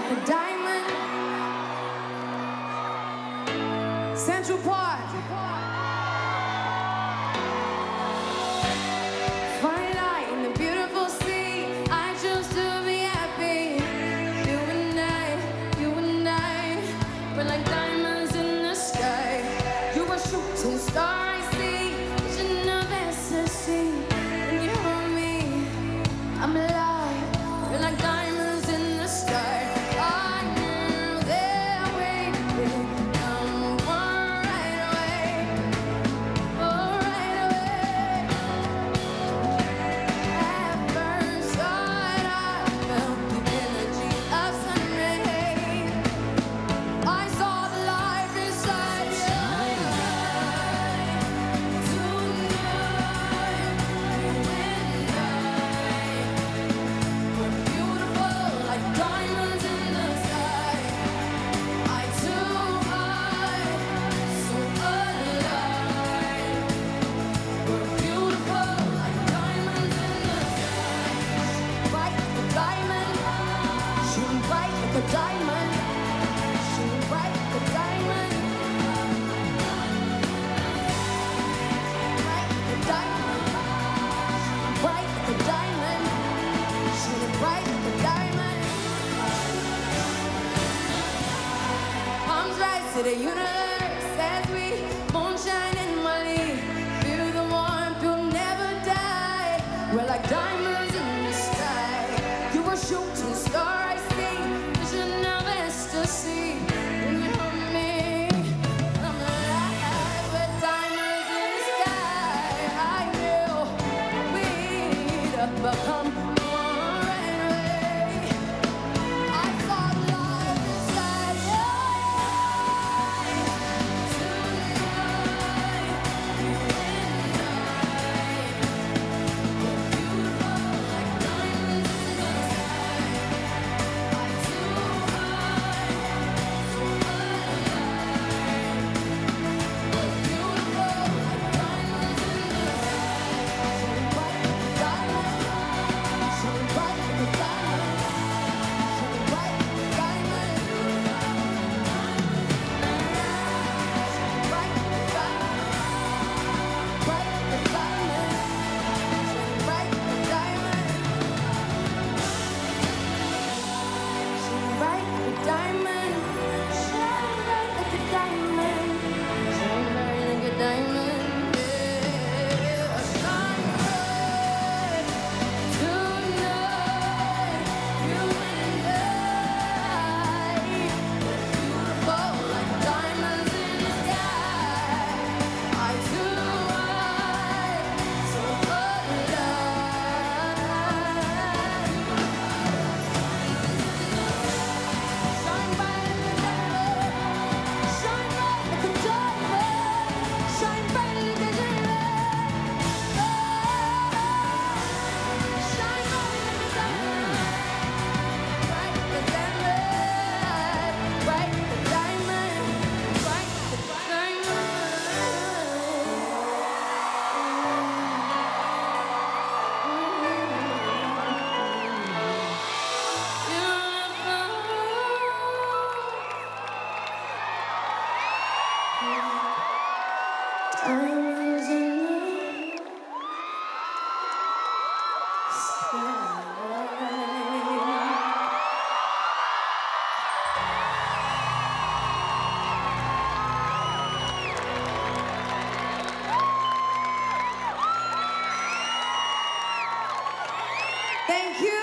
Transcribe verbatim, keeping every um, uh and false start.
like a diamond. Central Park. Fine light in the beautiful sea. I choose to be happy. You and I, you and I, we're like diamonds in the sky. You are a shooting star I see, vision of ecstasy. When you hold me, I'm alive. We're like diamonds in the sky. I knew they're waiting. Come on right away. Oh, right away. At first sight, I felt the energy of sun rays. I saw the life inside you. Tonight, you and I were beautiful like diamonds in the sky. Eye to eye, so alive. We're beautiful like diamonds in the sky. Bright like a diamond, shine bright like a diamond, shine bright like a diamond. Bright like a diamond, bright like a diamond, shine bright like a diamond. Arms rise to the universe as we moonshine in Mali. Feel the warmth, you'll never die. We're like diamonds in the sky. You are a shooting star I see, vision of ecstasy. When you hold me, I'm alive. We're diamonds in the sky. I knew we'd become one right away. I saw the light inside you. Tonight, you and I were beautiful like diamonds in the sky. Eye to eye, so alive. We're beautiful like diamonds in the sky. Shine bright like a diamond, shine bright like a diamond, shine bright like a diamond. Shine bright like a diamond, bright like a diamond, shine bright like a diamond. Shine bright like a diamond, shine bright like a diamond, shine bright like a diamond. Yeah, shine bright tonight, you and I. We're beautiful like diamonds in the sky. Eye to eye, so alive. Shine bright like a diamond, shine bright like a diamond, shine bright like a diamond. Oh, shine bright like a diamond, bright like a diamond, bright like a diamond, bright like a diamonds in the sky. Thank you.